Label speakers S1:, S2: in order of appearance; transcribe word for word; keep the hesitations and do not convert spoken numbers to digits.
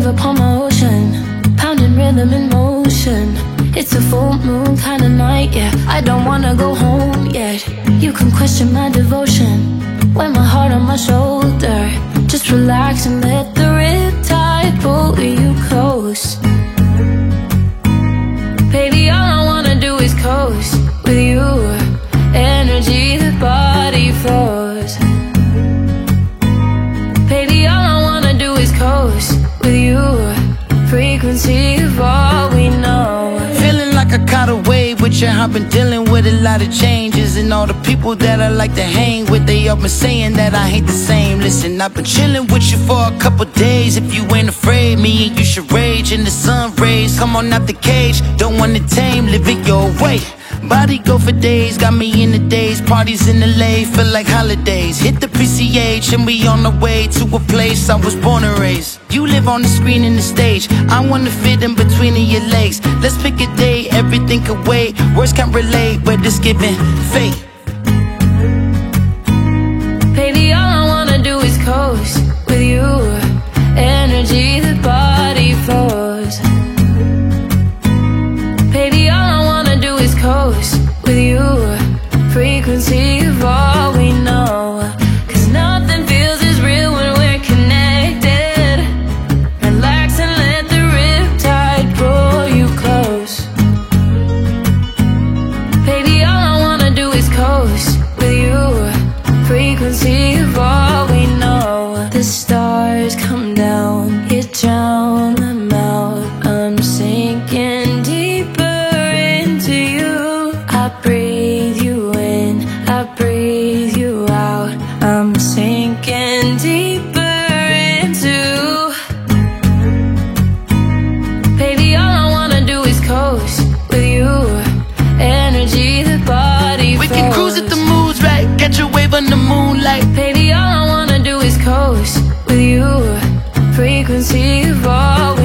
S1: upon my ocean, pounding rhythm in motion. It's a full moon kind of night, yeah. I don't wanna go home yet. You can question my devotion, wear my heart on my shoulder. Just relax and let the riptide pull you close. Baby, all I wanna do is coast with you. Energy, the body flows. Baby, all I wanna do is coast with you. Frequency of all we know.
S2: Feeling like I caught a wave with you. I've been dealing with a lot of changes, and all the people that I like to hang with, they all been saying that I ain't the same. Listen, I've been chilling with you for a couple days. If you ain't afraid, me and you should rage in the sun rays. Come on out the cage, don't wanna tame, live it your way. Body go for days, got me in the days. Parties in L A, feel like holidays. Hit the P C H and we on the way to a place I was born and raised. You live on the screen and the stage, I wanna fit in between of your legs. Let's pick a day, everything could wait. Words can't relate, but it's giving fate.
S1: Baby, all I wanna do is coast with you. Energy, the body flows. Baby, all I wanna do is coast with you. Frequency of all we know. Cause nothing feels as real when we're connected. Relax and let the riptide pull you close. Baby, all I wanna do is coast with you. Frequency of all we know. The stars come down, you drown them out. I'm sinking deeper into you. I breathe you in, I breathe you out. I'm sinking deeper into. Baby, all I wanna do is coast with you. Energy, the body flows.
S2: We can cruise if the mood's right, catch a wave on the moonlight.
S1: Baby, all I wanna do is coast with you. Frequency of all